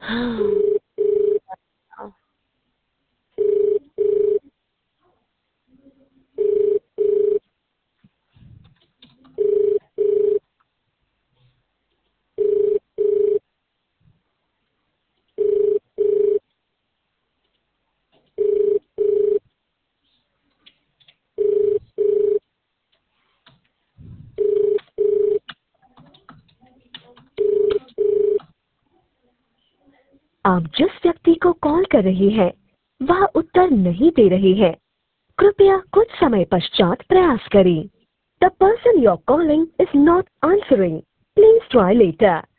आप जिस व्यक्ति को कॉल कर रही हैं, वह उत्तर नहीं दे रही है। कृपया कुछ समय पश्चात प्रयास करें। The person you're calling is not answering. Please try later.